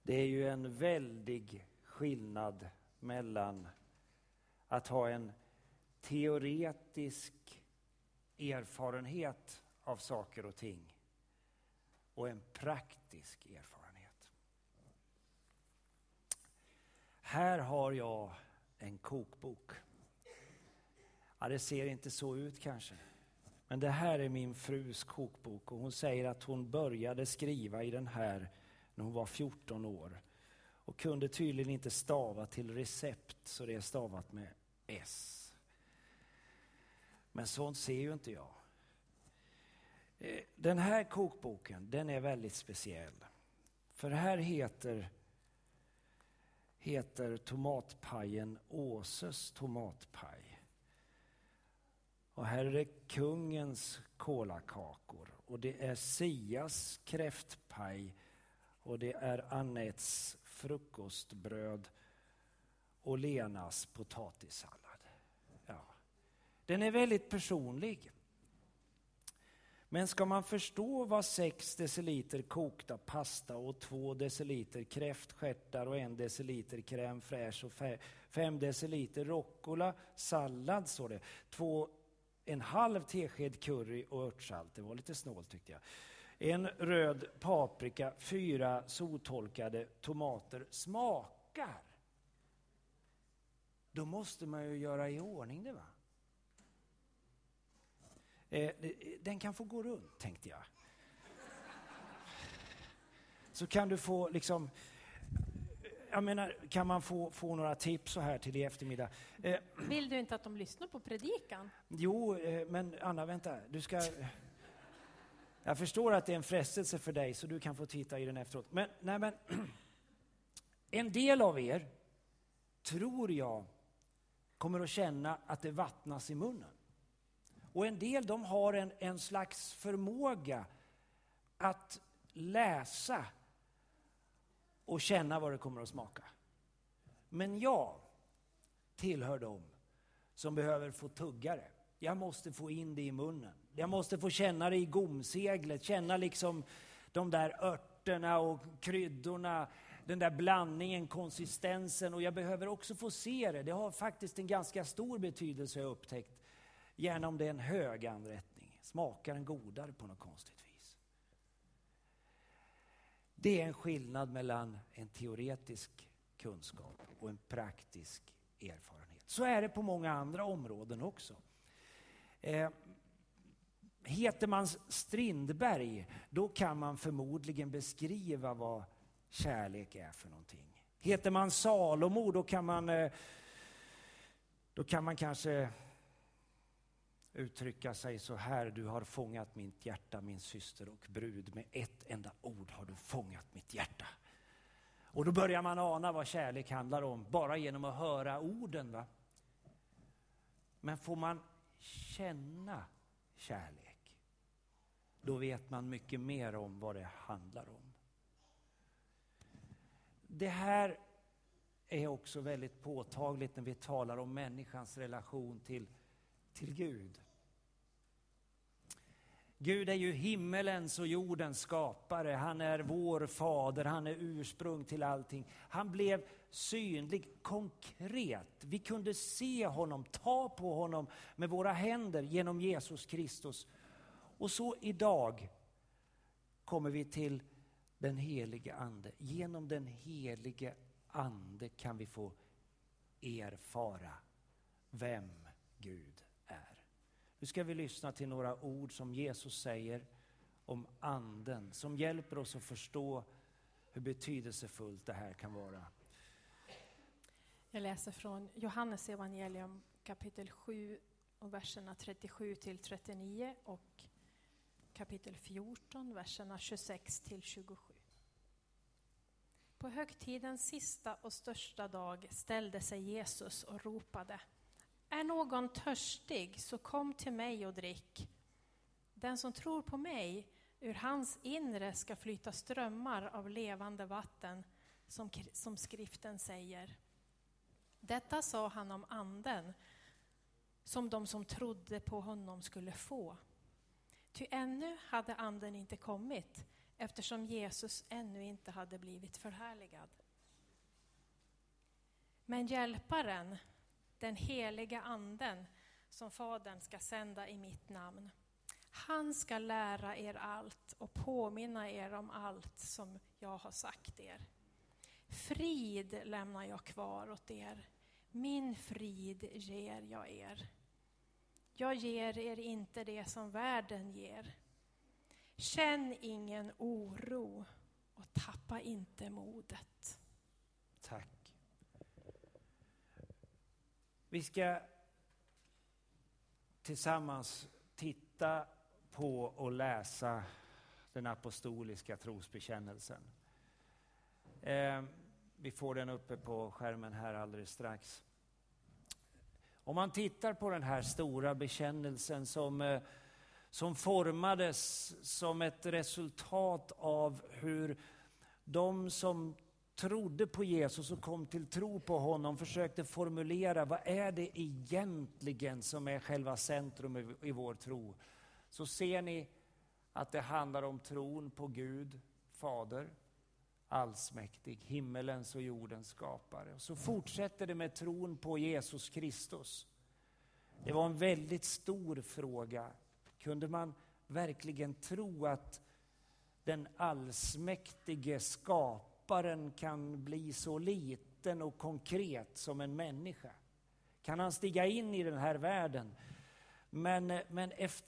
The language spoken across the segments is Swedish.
Det är ju en väldig skillnad mellan att ha en teoretisk erfarenhet av saker och ting och en praktisk erfarenhet. Här har jag en kokbok. Ja, det ser inte så ut kanske. Men det här är min frus kokbok och hon säger att hon började skriva i den här när hon var 14 år. Och kunde tydligen inte stava till recept, så det är stavat med S. Men sånt ser ju inte jag. Den här kokboken, den är väldigt speciell. För här heter tomatpajen Åses tomatpaj. Och här är det kungens kolakakor. Och det är Sias kräftpaj. Och det är Annettes frukostbröd och Lenas potatissallad. Ja. Den är väldigt personlig. Men ska man förstå vad 6 deciliter kokta pasta och 2 deciliter kräftstjärtar och 1 deciliter crème fraîche och 5 deciliter rucola sallad, så det 2,5 tesked curry och örtsalt, det var lite snålt tyckte jag. 1 röd paprika, 4 soltorkade tomater smakar. Då måste man ju göra i ordning det, va? Den kan få gå runt, tänkte jag. Så kan du få liksom, jag menar, kan man få några tips så här till i eftermiddag? Vill du inte att de lyssnar på predikan? Jo, men Anna, vänta. Jag förstår att det är en frestelse för dig, så du kan få titta i den efteråt. Men en del av er, tror jag, kommer att känna att det vattnas i munnen. Och en del, de har en slags förmåga att läsa och känna vad det kommer att smaka. Men jag tillhör dem som behöver få tugga det. Jag måste få in det i munnen. Jag måste få känna det i gomseglet. Känna liksom de där örterna och kryddorna. Den där blandningen, konsistensen. Och jag behöver också få se det. Det har faktiskt en ganska stor betydelse, jag har upptäckt. Gärna om det är en hög anrättning. Smakar den godare på något konstigt vis. Det är en skillnad mellan en teoretisk kunskap och en praktisk erfarenhet. Så är det på många andra områden också. Heter man Strindberg, då kan man förmodligen beskriva vad kärlek är för någonting. Heter man Salomo, då kan man kanske uttrycka sig så här: du har fångat mitt hjärta, min syster och brud. Med ett enda ord har du fångat mitt hjärta. Och då börjar man ana vad kärlek handlar om, bara genom att höra orden, va? Men får man känna kärlek, då vet man mycket mer om vad det handlar om. Det här är också väldigt påtagligt när vi talar om människans relation till Gud. Gud är ju himmelens och jordens skapare. Han är vår fader. Han är ursprung till allting. Han blev synlig, konkret. Vi kunde se honom, ta på honom med våra händer genom Jesus Kristus. Och så idag kommer vi till den helige ande. Genom den helige ande kan vi få erfara vem Gud är. Nu ska vi lyssna till några ord som Jesus säger om anden, som hjälper oss att förstå hur betydelsefullt det här kan vara. Jag läser från Johannes evangelium kapitel 7 och verserna 37 till 39 och kapitel 14 verserna 26 till 27. På högtidens sista och största dag ställde sig Jesus och ropade: är någon törstig, så kom till mig och drick. Den som tror på mig, ur hans inre ska flyta strömmar av levande vatten, som skriften säger. Detta sa han om anden, som de som trodde på honom skulle få. Ty ännu hade anden inte kommit, eftersom Jesus ännu inte hade blivit förhärligad. Men hjälparen, den heliga anden som Fadern ska sända i mitt namn, han ska lära er allt och påminna er om allt som jag har sagt er. Frid lämnar jag kvar åt er, min frid ger jag er. Jag ger er inte det som världen ger. Känn ingen oro och tappa inte modet. Tack. Vi ska tillsammans titta på och läsa den apostoliska trosbekännelsen. Vi får den uppe på skärmen här alldeles strax. Om man tittar på den här stora bekännelsen som formades som ett resultat av hur de som trodde på Jesus och kom till tro på honom försökte formulera vad är det egentligen som är själva centrum i vår tro. Så ser ni att det handlar om tron på Gud, Fader, allsmäktig, himmelens och jordens skapare. Och så fortsätter det med tron på Jesus Kristus. Det var en väldigt stor fråga. Kunde man verkligen tro att den allsmäktige skaparen kan bli så liten och konkret som en människa? Kan han stiga in i den här världen? Men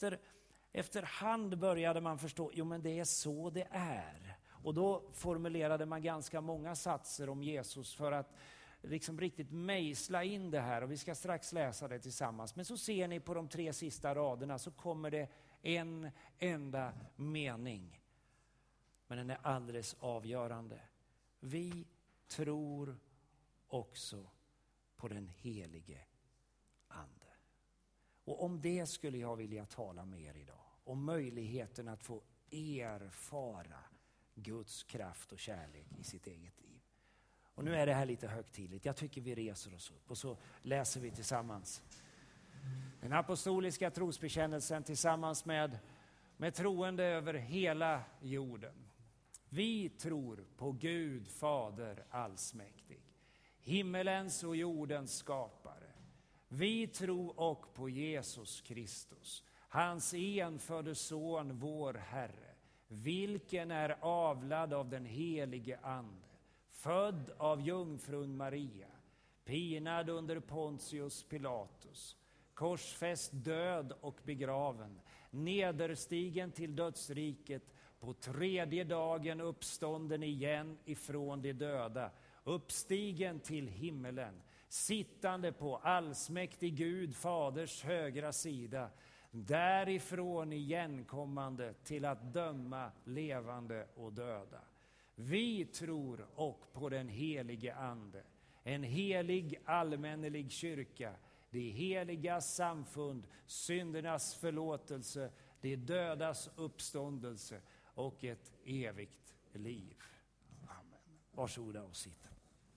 efterhand började man förstå, jo men det är så det är. Och då formulerade man ganska många satser om Jesus för att liksom riktigt mejsla in det här. Och vi ska strax läsa det tillsammans. Men så ser ni på de 3 sista raderna så kommer det en enda mening. Men den är alldeles avgörande. Vi tror också på den helige ande. Och om det skulle jag vilja tala med er idag. Om möjligheten att få erfara Guds kraft och kärlek i sitt eget liv. Och nu är det här lite högtidligt. Jag tycker vi reser oss upp och så läser vi tillsammans. Den apostoliska trosbekännelsen tillsammans med troende över hela jorden. Vi tror på Gud Fader allsmäktig, himmelens och jordens skapare. Vi tror och på Jesus Kristus, hans enfödde son, vår Herre, vilken är avlad av den helige ande, född av jungfrun Maria, pinad under Pontius Pilatus, korsfäst, död och begraven, nederstigen till dödsriket, på 3:e dagen uppstånden igen ifrån de döda, uppstigen till himmelen, sittande på allsmäktig Gud Faders högra sida, därifrån igenkommande till att döma levande och döda. Vi tror och på den helige ande, en helig allmännelig kyrka, det heliga samfund, syndernas förlåtelse, det dödas uppståndelse och ett evigt liv. Amen. Varsågoda och sitt.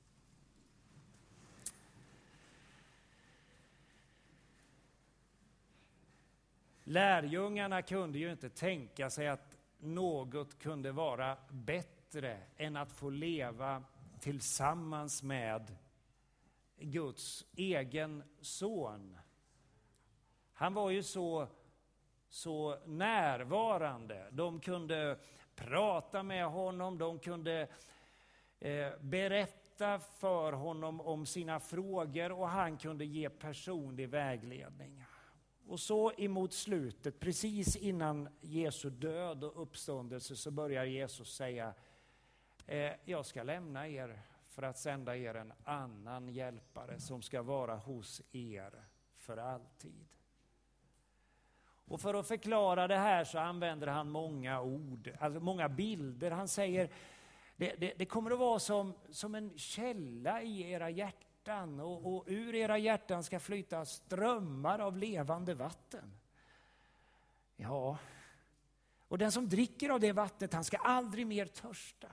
Lärjungarna kunde ju inte tänka sig att något kunde vara bättre än att få leva tillsammans med Guds egen son. Han var ju så närvarande. De kunde prata med honom, de kunde berätta för honom om sina frågor och han kunde ge personlig vägledning. Och så emot slutet, precis innan Jesu död och uppståndelse, så börjar Jesus säga: jag ska lämna er för att sända er en annan hjälpare som ska vara hos er för alltid. Och för att förklara det här så använder han många ord, alltså många bilder. Han säger det kommer att vara som en källa i era hjärtan, och ur era hjärtan ska flyta strömmar av levande vatten. Ja, och den som dricker av det vattnet, han ska aldrig mer törsta.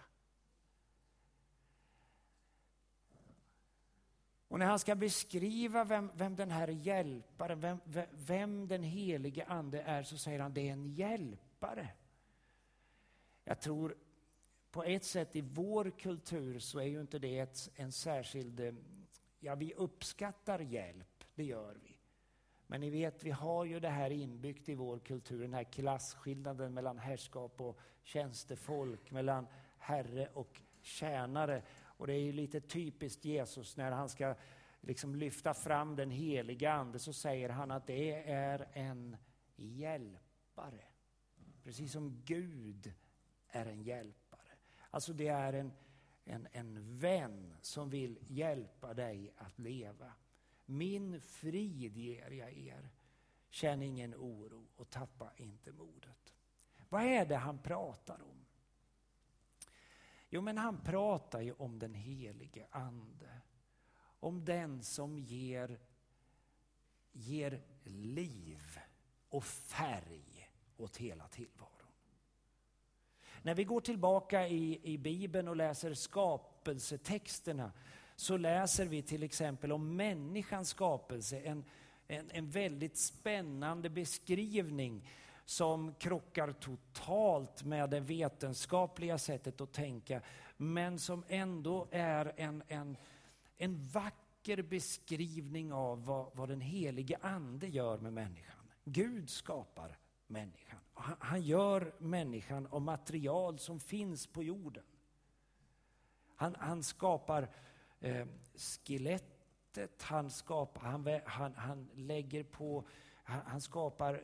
Och när han ska beskriva vem den här hjälparen, vem den helige ande är, så säger han: det är en hjälpare. Jag tror på ett sätt i vår kultur så är ju inte det en särskild... Ja, vi uppskattar hjälp, det gör vi. Men ni vet, vi har ju det här inbyggt i vår kultur, den här klasskillnaden mellan härskap och tjänstefolk, mellan herre och tjänare. Och det är ju lite typiskt Jesus när han ska liksom lyfta fram den heliga ande, så säger han att det är en hjälpare. Precis som Gud är en hjälpare. Alltså det är en vän som vill hjälpa dig att leva. Min frid ger jag er. Känn ingen oro och tappa inte modet. Vad är det han pratar om? Jo, men han pratar ju om den helige ande. Om den som ger liv och färg åt hela tillvaron. När vi går tillbaka i Bibeln och läser skapelsetexterna så läser vi till exempel om människans skapelse. En väldigt spännande beskrivning som krockar totalt med det vetenskapliga sättet att tänka. Men som ändå är en vacker beskrivning av vad den helige ande gör med människan. Gud skapar människan. Han gör människan av material som finns på jorden. Han skapar skelettet, han lägger på, han skapar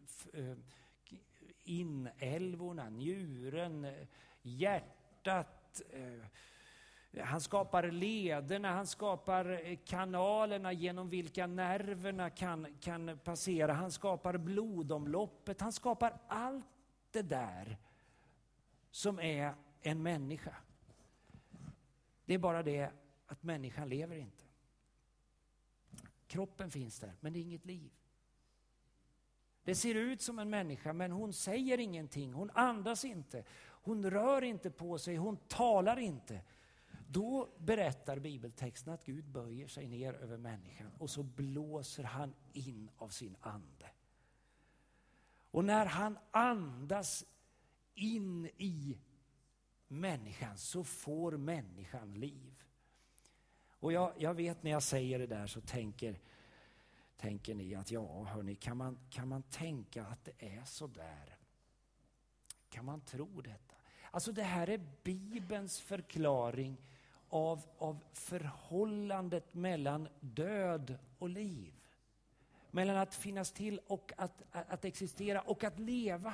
inälvorna, njuren, hjärtat, han skapar lederna, han skapar kanalerna genom vilka nerverna kan passera, han skapar blodomloppet, han skapar allt det där som är en människa. Det är bara det att människan lever inte. Kroppen finns där, men det är inget liv. Det ser ut som en människa, men hon säger ingenting, hon andas inte, hon rör inte på sig, hon talar inte. Då berättar bibeltexten att Gud böjer sig ner över människan och så blåser han in av sin ande. Och när han andas in i människan så får människan liv. Och jag vet när jag säger det där så tänker ni att ja, hörni, kan man tänka att det är så där? Kan man tro detta? Alltså det här är Bibelns förklaring av förhållandet mellan död och liv. Mellan att finnas till och att existera och att leva.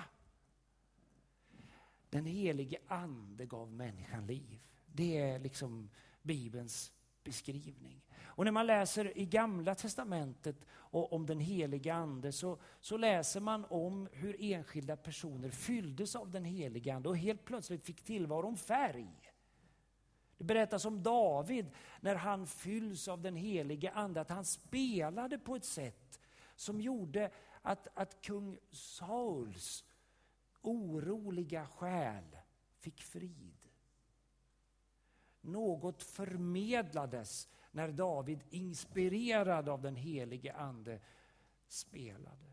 Den helige ande gav människan liv. Det är liksom Bibelns beskrivning. Och när man läser i Gamla testamentet om den helige ande så läser man om hur enskilda personer fylldes av den helige ande och helt plötsligt fick tillvaron färg. Det berättas om David när han fylls av den helige ande, att han spelade på ett sätt som gjorde att kung Sauls oroliga själ fick frid. Något förmedlades när David, inspirerad av den helige ande, spelade.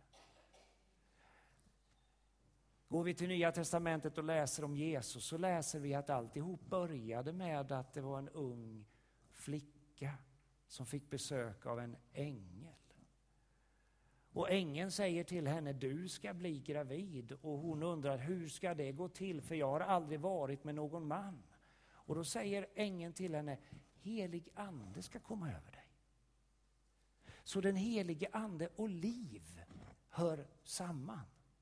Går vi till Nya testamentet och läser om Jesus så läser vi att alltihop började med att det var en ung flicka som fick besök av en ängel. Och ängeln säger till henne, du ska bli gravid. Och hon undrar, hur ska det gå till? För jag har aldrig varit med någon man. Och då säger ängeln till henne, helig ande ska komma över dig. Så den helige ande och liv hör samman.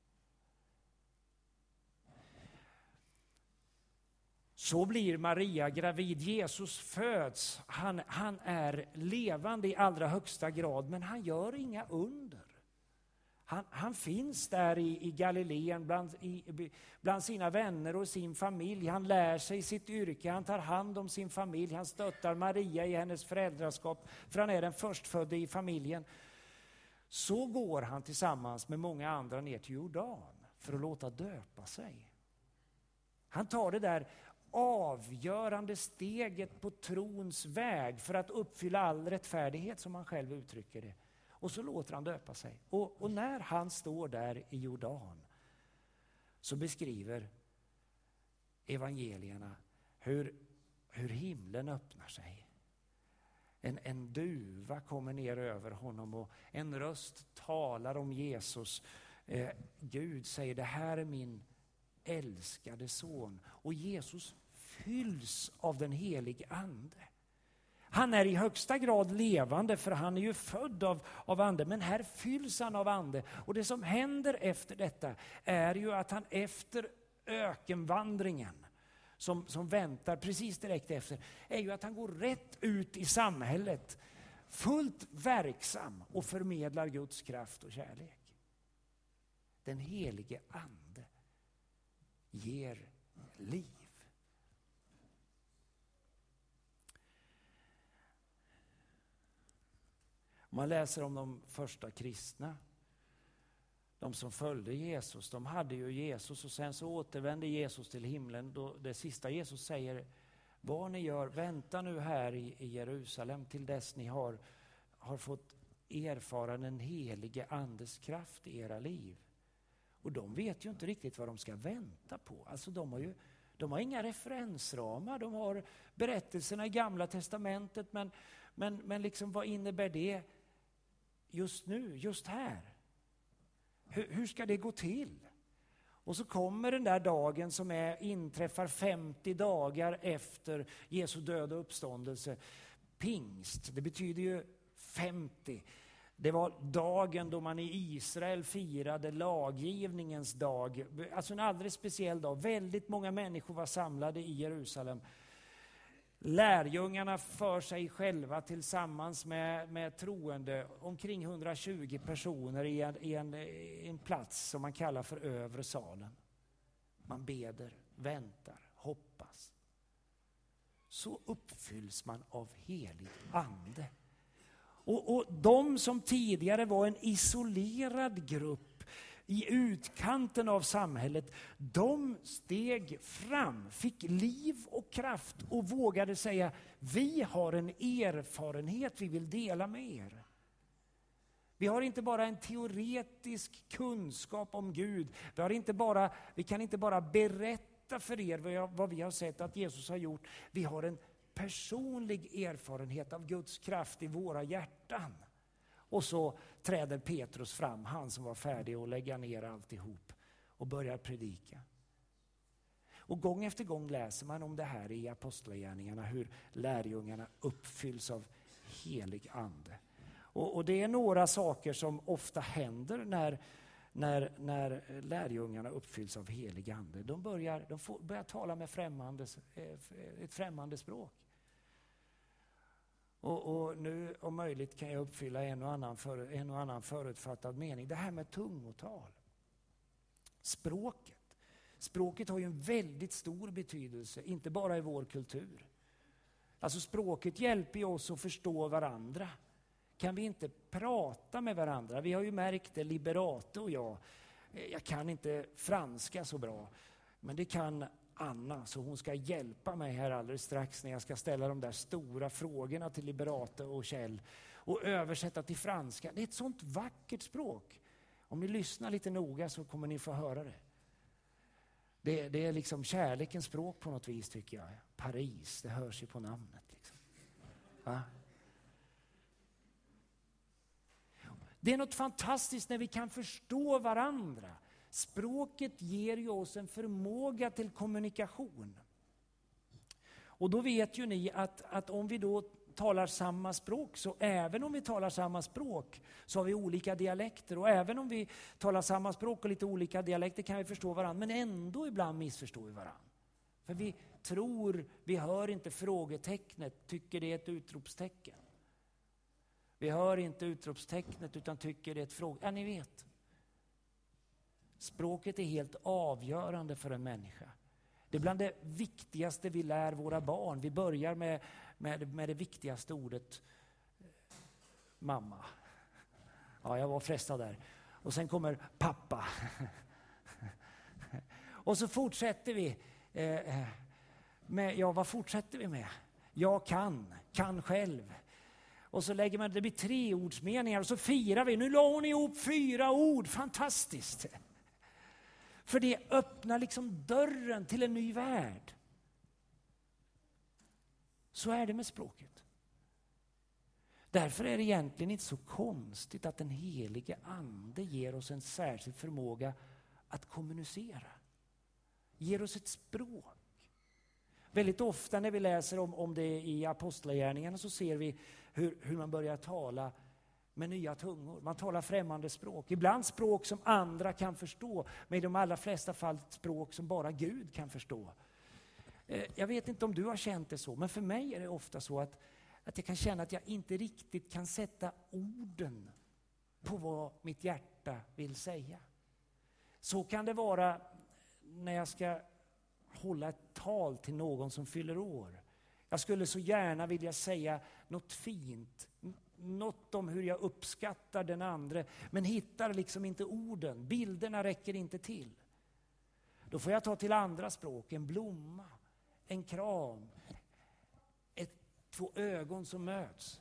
Så blir Maria gravid, Jesus föds. Han är levande i allra högsta grad, men han gör inga under. Han finns där i Galileen bland sina vänner och sin familj. Han lär sig sitt yrke, han tar hand om sin familj. Han stöttar Maria i hennes föräldraskap, för han är den förstfödde i familjen. Så går han tillsammans med många andra ner till Jordan för att låta döpa sig. Han tar det där avgörande steget på trons väg för att uppfylla all rättfärdighet, som han själv uttrycker det. Och så låter han döpa sig. Och när han står där i Jordan så beskriver evangelierna hur himlen öppnar sig. En duva kommer ner över honom och en röst talar om Jesus. Gud säger, det här är min älskade son. Och Jesus fylls av den helige ande. Han är i högsta grad levande, för han är ju född av ande. Men här fylls han av ande. Och det som händer efter detta är ju att han efter ökenvandringen, som väntar precis direkt efter, är ju att han går rätt ut i samhället, fullt verksam och förmedlar Guds kraft och kärlek. Den helige ande ger liv. Man läser om de första kristna, de som följde Jesus. De hade ju Jesus och sen så återvände Jesus till himlen. Då det sista Jesus säger, vad ni gör, vänta nu här i Jerusalem till dess ni har fått erfara den helige andes kraft i era liv. Och de vet ju inte riktigt vad de ska vänta på. Alltså de har inga referensramar. De har berättelserna i Gamla testamentet. Men liksom, vad innebär det just nu, just här? Hur ska det gå till? Och så kommer den där dagen som inträffar 50 dagar efter Jesu död och uppståndelse. Pingst, det betyder ju 50. Det var dagen då man i Israel firade laggivningens dag. Alltså en alldeles speciell dag. Väldigt många människor var samlade i Jerusalem. Lärjungarna för sig själva tillsammans med troende, omkring 120 personer i en plats som man kallar för övre salen. Man beder, väntar, hoppas. Så uppfylls man av helig ande. Och de som tidigare var en isolerad grupp i utkanten av samhället, de steg fram, fick liv och kraft och vågade säga, vi har en erfarenhet vi vill dela med er. Vi har inte bara en teoretisk kunskap om Gud. Vi kan inte bara berätta för er vad vi har sett att Jesus har gjort. Vi har en personlig erfarenhet av Guds kraft i våra hjärtan. Och så träder Petrus fram, han som var färdig att lägga ner alltihop, och börjar predika. Och gång efter gång läser man om det här i apostlagärningarna, hur lärjungarna uppfylls av helig ande. Och det är några saker som ofta händer när lärjungarna uppfylls av helig ande. De börjar tala med ett främmande språk. Och nu om möjligt kan jag uppfylla en och annan förutfattad mening. Det här med tungotal. Språket har ju en väldigt stor betydelse, inte bara i vår kultur. Alltså språket hjälper ju oss att förstå varandra. Kan vi inte prata med varandra? Vi har ju märkt det, Liberate och jag. Jag kan inte franska så bra, men det kan Anna, så hon ska hjälpa mig här alldeles strax när jag ska ställa de där stora frågorna till Liberate och Kjell och översätta till franska. Det är ett sånt vackert språk. Om ni lyssnar lite noga så kommer ni få höra det. Det är liksom kärlekens språk på något vis, tycker jag. Paris, det hörs ju på namnet. Liksom. Va? Det är något fantastiskt när vi kan förstå varandra. Språket ger ju oss en förmåga till kommunikation. Och då vet ju ni att om vi då talar samma språk, så även om vi talar samma språk så har vi olika dialekter. Och även om vi talar samma språk och lite olika dialekter kan vi förstå varandra. Men ändå ibland missförstår vi varandra. För vi hör inte frågetecknet, tycker det är ett utropstecken. Vi hör inte utropstecknet utan tycker det är ett fråga. Ja, ni vet. Språket är helt avgörande för en människa. Det är bland det viktigaste vi lär våra barn. Vi börjar med det viktigaste ordet, mamma. Ja, jag var frestad där. Och sen kommer pappa. Och så fortsätter vi med, vad fortsätter vi med? Jag kan själv. Och så lägger man, det blir 3-ordsmeningar och så firar vi. Nu la hon ihop 4 ord, fantastiskt. För det öppnar liksom dörren till en ny värld. Så är det med språket. Därför är det egentligen inte så konstigt att den helige ande ger oss en särskild förmåga att kommunicera. Ger oss ett språk. Väldigt ofta när vi läser om det i apostlagärningarna så ser vi hur man börjar tala med nya tungor. Man talar främmande språk. Ibland språk som andra kan förstå, men i de allra flesta fall språk som bara Gud kan förstå. Jag vet inte om du har känt det så, men för mig är det ofta så att jag kan känna att jag inte riktigt kan sätta orden på vad mitt hjärta vill säga. Så kan det vara när jag ska hålla ett tal till någon som fyller år. Jag skulle så gärna vilja säga något fint, något om hur jag uppskattar den andra, men hittar liksom inte orden. Bilderna räcker inte till. Då får jag ta till andra språk, en blomma, en kram, två ögon som möts.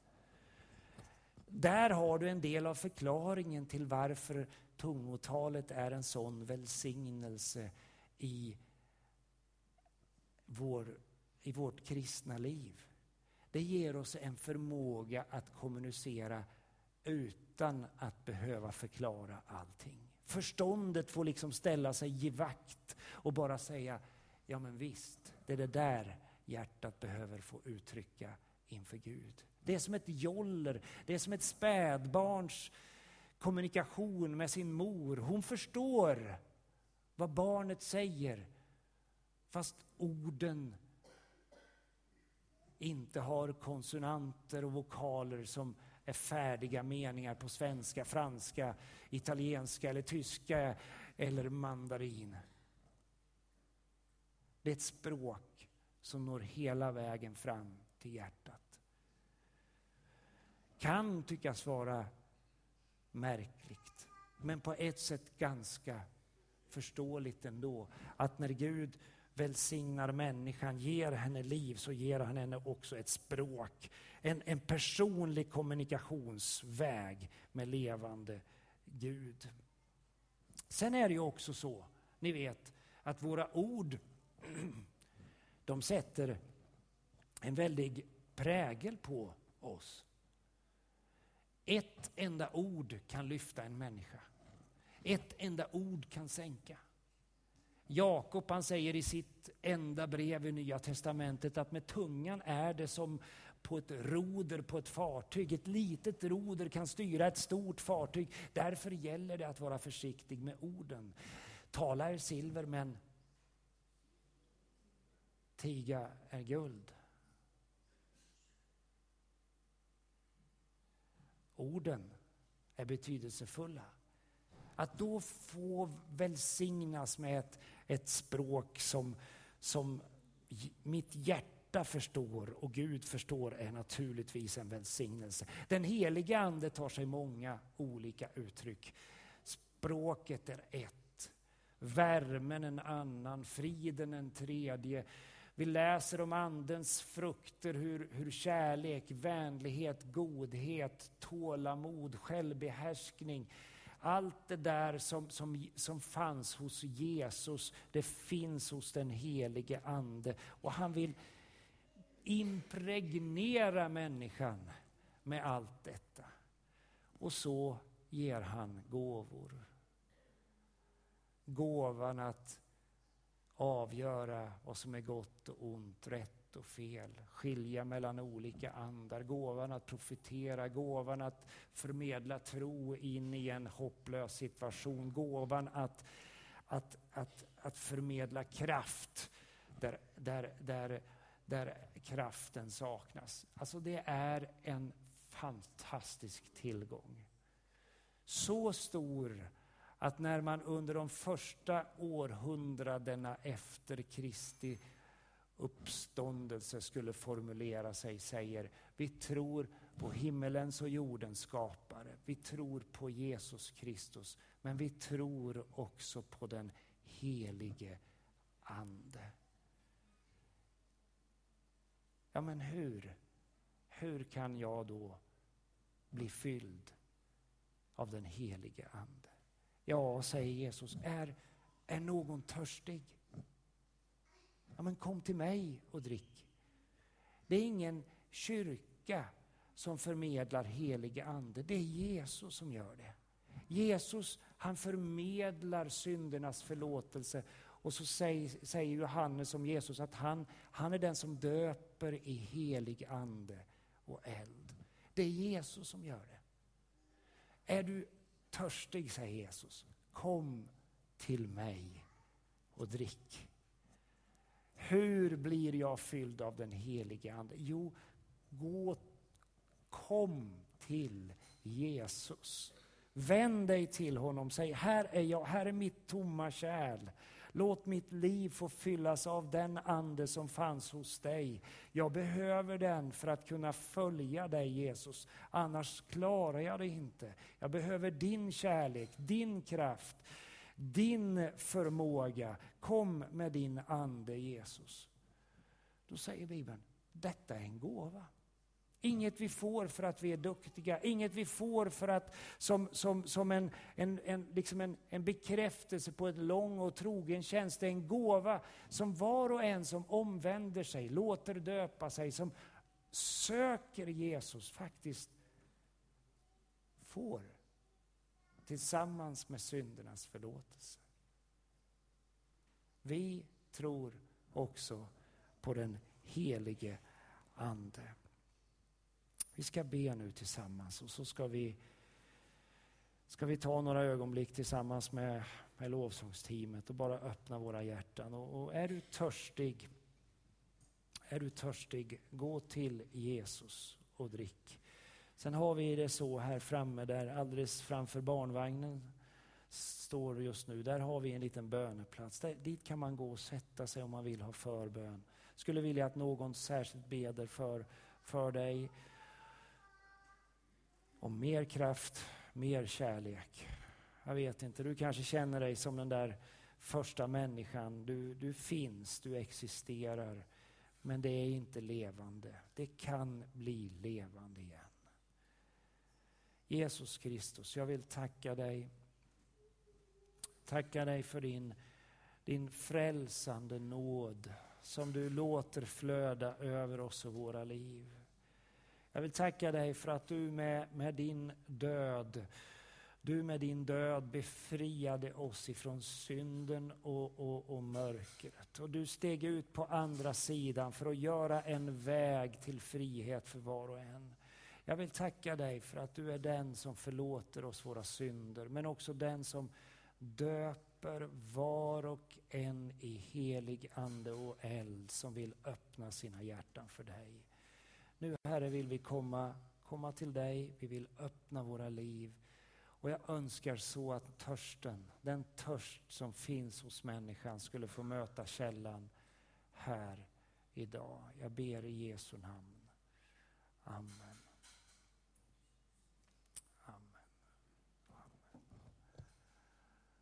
Där har du en del av förklaringen till varför tungotalet är en sån välsignelse i vårt kristna liv. Det ger oss en förmåga att kommunicera utan att behöva förklara allting. Förståndet får liksom ställa sig i vakt och bara säga, ja men visst, det är det där hjärtat behöver få uttrycka inför Gud. Det är som ett joller, det är som ett spädbarns kommunikation med sin mor. Hon förstår vad barnet säger, fast orden inte har konsonanter och vokaler som är färdiga meningar på svenska, franska, italienska eller tyska eller mandarin. Det är ett språk som når hela vägen fram till hjärtat. Kan tyckas vara märkligt, men på ett sätt ganska förståeligt ändå. Att när Gud välsignar människan, ger henne liv, så ger han henne också ett språk. En personlig kommunikationsväg med levande Gud. Sen är det ju också så, ni vet, att våra ord de sätter en väldig prägel på oss. Ett enda ord kan lyfta en människa. Ett enda ord kan sänka. Jakob, han säger i sitt enda brev i Nya testamentet att med tungan är det som på ett roder på ett fartyg. Ett litet roder kan styra ett stort fartyg. Därför gäller det att vara försiktig med orden. Tala är silver, men tiga är guld. Orden är betydelsefulla. Att då få välsignas med ett språk som mitt hjärta förstår och Gud förstår är naturligtvis en välsignelse. Den helige ande tar sig många olika uttryck. Språket är ett, värmen en annan, friden en tredje. Vi läser om andens frukter, hur kärlek, vänlighet, godhet, tålamod, självbehärskning, allt det där som fanns hos Jesus, det finns hos den helige ande. Och han vill impregnera människan med allt detta. Och så ger han gåvor. Gåvan att avgöra vad som är gott och ont, rätt och fel. Skilja mellan olika andar. Gåvan att profetera. Gåvan att förmedla tro in i en hopplös situation. Gåvan att förmedla kraft där kraften saknas. Alltså det är en fantastisk tillgång. Så stor att när man under de första århundradena efter Kristi uppståndelse skulle formulera sig, säger vi tror på himmelens och jordens skapare. Vi tror på Jesus Kristus, men vi tror också på den helige ande. Ja, men hur kan jag då bli fylld av den helige ande? Ja, säger Jesus, Är någon törstig? Ja, men kom till mig och drick. Det är ingen kyrka som förmedlar helig ande. Det är Jesus som gör det. Jesus, han förmedlar syndernas förlåtelse. Och så säger Johannes om Jesus att han är den som döper i helig ande och eld. Det är Jesus som gör det. Är du törstig, säger Jesus, kom till mig och drick. Hur blir jag fylld av den heliga ande? Jo, kom till Jesus. Vänd dig till honom, säg här är jag, här är mitt tomma kärl. Låt mitt liv få fyllas av den ande som fanns hos dig. Jag behöver den för att kunna följa dig, Jesus. Annars klarar jag det inte. Jag behöver din kärlek, din kraft, din förmåga. Kom med din ande, Jesus. Då säger Bibeln, detta är en gåva. Inget vi får för att vi är duktiga. Inget vi får för att som en bekräftelse på ett lång och trogen tjänst. Det är en gåva som var och en som omvänder sig, låter döpa sig, som söker Jesus faktiskt får tillsammans med syndernas förlåtelse. Vi tror också på den helige ande. Vi ska be nu tillsammans och så ska vi ta några ögonblick tillsammans med lovsångsteamet och bara öppna våra hjärtan. Och är du törstig, gå till Jesus och drick. Sen har vi det så här framme, där alldeles framför barnvagnen står just nu. Där har vi en liten böneplats. Dit kan man gå och sätta sig om man vill ha förbön. Skulle vilja att någon särskilt beder för dig. Om mer kraft, mer kärlek. Jag vet inte, du kanske känner dig som den där första människan. Du finns, du existerar. Men det är inte levande. Det kan bli levande igen. Jesus Kristus, jag vill tacka dig. Tacka dig för din frälsande nåd som du låter flöda över oss och våra liv. Jag vill tacka dig för att du med din död befriade oss ifrån synden och mörkret. Och du steg ut på andra sidan för att göra en väg till frihet för var och en. Jag vill tacka dig för att du är den som förlåter oss våra synder, men också den som döper var och en i helig ande och eld som vill öppna sina hjärtan för dig. Nu, Herre, vill vi komma till dig, vi vill öppna våra liv. Och jag önskar så att den törst som finns hos människan skulle få möta källan här idag. Jag ber i Jesu namn. Amen.